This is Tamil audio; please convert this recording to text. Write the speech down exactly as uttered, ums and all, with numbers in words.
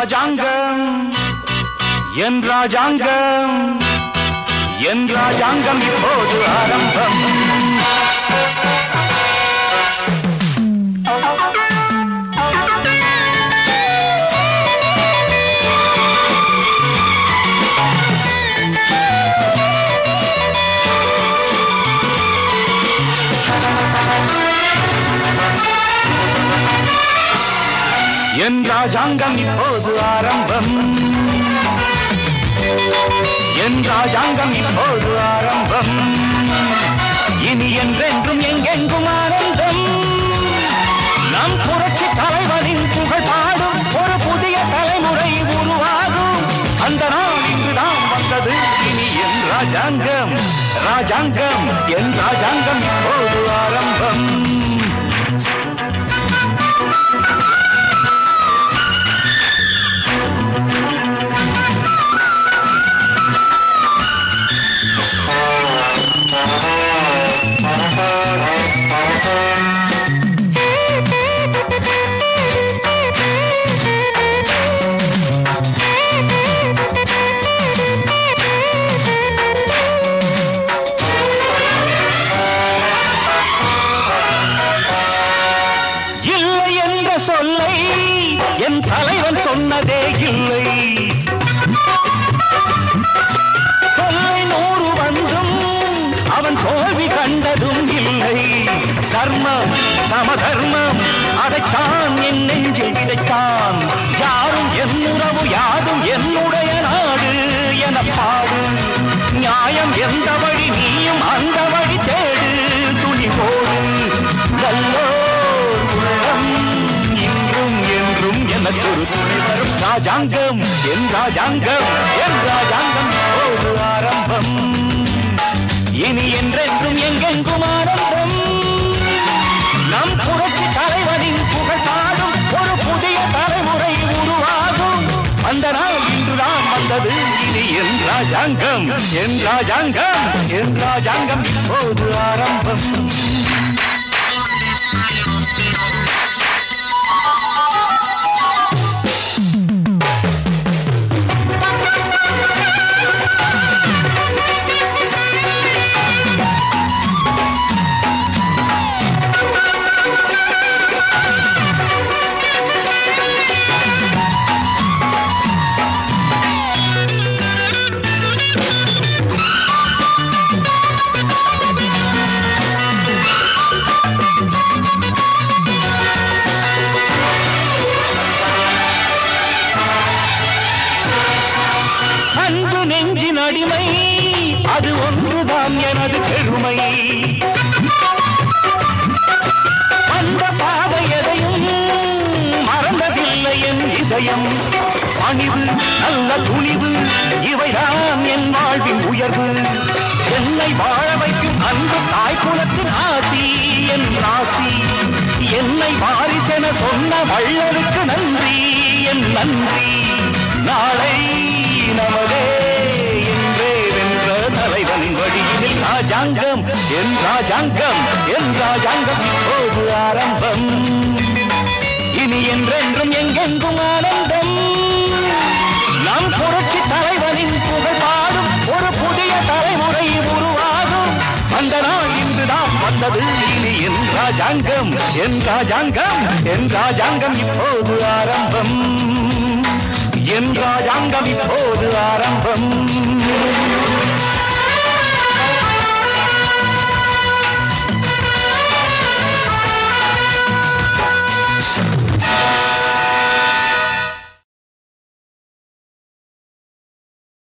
ராஜாங்கம் என் ராஜாங்கம் என் ராஜாங்கம் இப்போது ஆரம்பம். என் ராஜாங்கம் இப்போது ஆரம்பம். என் ராஜாங்கம் இப்போது ஆரம்பம். இனி என்றென்றும் எங்கெங்கும் ஆனந்தம். நம் புரட்சி தலைவரின் புகழ் பாடும் ஒரு புதிய தலைமுறை உருவாகும். அந்த நாள் இன்றுதான் வந்தது. இனி என் ராஜாங்கம் ராஜாங்கம் என் ராஜாங்கம் இப்போது ஆரம்பம். சொல்லை என் தலைவன் சொன்னதே இல்லை. சொல்லை நூறு வந்தும் அவன் தோல்வி கண்டதும் இல்லை. தர்மம் சமதர்மம் அதைத்தான் என் நெஞ்சில் விதைத்தான். யாரும் என் உறவு யாரும் என்னுடைய நாடு என பாடு. நியாயம் எந்த வழி நீயும் அந்த வழி தேடு. துணி போடு நல்லோர் உள்ளம் எனக்கு ஒரு துணை வரும். ராஜாங்கம் என் ராஜாங்கம் என் ராஜாங்கம் இப்போது ஆரம்பம். இனி என்றென்றும் எங்கெங்கும் ஆனந்தம். நம் புரட்சி தலைவனின் புகழ் பாடும் ஒரு புதிய தலைமுறை உருவாகும். அந்த நாள் இன்றுதான் வந்தது. இனி என் ராஜாங்கம் என் ராஜாங்கம் என் ராஜாங்கம் இப்போது ஆரம்பம். அன்பு நெஞ்சின் அடிமை அது ஒன்றுதான் எனது பெருமை. அந்த பாதை எதையும் மறந்ததில்லை என் இதயம். பணிவு நல்ல துணிவு இவைதான் என் வாழ்வின் உயர்வு. என்னை வாழ வைக்கும் அன்பு தாய்குலத்தின் ஆசி என் ராசி. என்னை வாரிசென சொன்ன வள்ளலுக்கு நன்றி என் நன்றி. நாளை நமதே என்றே வென்ற தலைவனின் வழியினில் ராஜாங்கம் என் ராஜாங்கம் என் ராஜாங்கம் இப்போது ஆரம்பம். இனி என்றென்றும் எங்கெங்கும் ஆனந்தம். நம் புரட்சி தலைவனின் புகழ் பாடும் ஒரு புதிய தலைமுறை உருவாகும். அந்த நாள் இன்றுதான் வந்தது. இனி என் ராஜாங்கம் என் ராஜாங்கம் என் ராஜாங்கம் இப்போது ஆரம்பம். என் ராஜாங்கம் இப்போது ஆரம்பம்.